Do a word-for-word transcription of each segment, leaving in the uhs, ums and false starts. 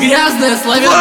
грязная славян.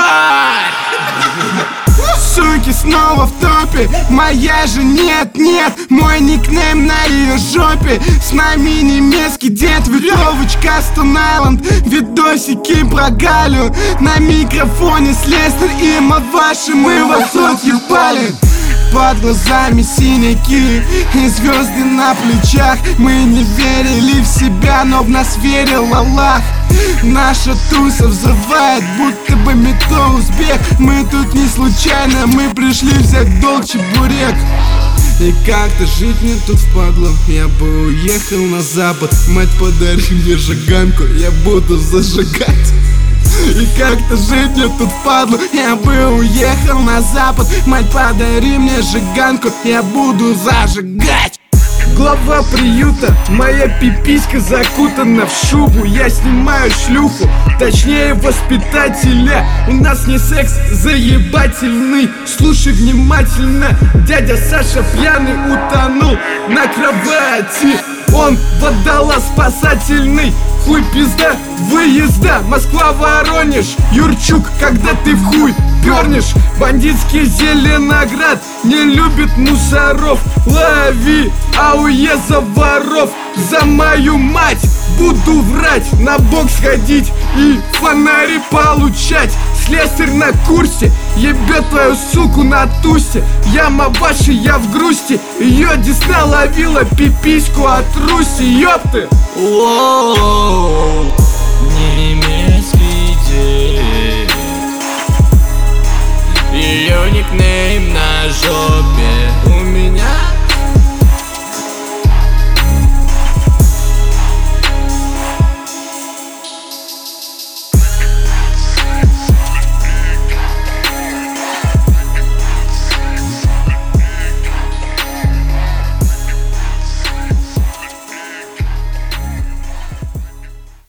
Суки снова в топе, моя же нет, нет. Мой никнейм на ее жопе. С нами немецкий дед, веревочка Stone Island. Видосики про Галю. На микрофоне Слестер и мы ваши, мы вас отъебали. Под глазами синяки и звезды на плечах. Мы не верили в себя, но в нас верил Аллах. Наша туса взрывает, будто бы метро узбек. Мы тут не случайно, мы пришли взять долг чебурек. И как-то жить мне тут впадло, я бы уехал на запад. Мать, подари мне жиганку, я буду зажигать. И как-то жить мне тут впадло, я бы уехал на запад. Мать, подари мне жиганку, я буду зажигать. Глава приюта, моя пиписька закутана в шубу. Я снимаю шлюху, точнее воспитателя. У нас не секс заебательный. Слушай внимательно, дядя Саша пьяный утонул на кровати. Он водолаз спасательный. Хуй пизда, выезда, Москва-Воронеж. Юрчук, когда ты в хуй пернешь. Бандитский Зеленоград не любит мусоров. Лови ауе за воров. За мою мать буду врать, на бокс ходить и фонари получать. Слесарь на курсе, ебет твою суку на тусе. Яма ваша, я в грусти. Ее десна ловила пипиську от Руси, ёпты. Воу, немецкий дед. Ее никнейм на жопе. У меня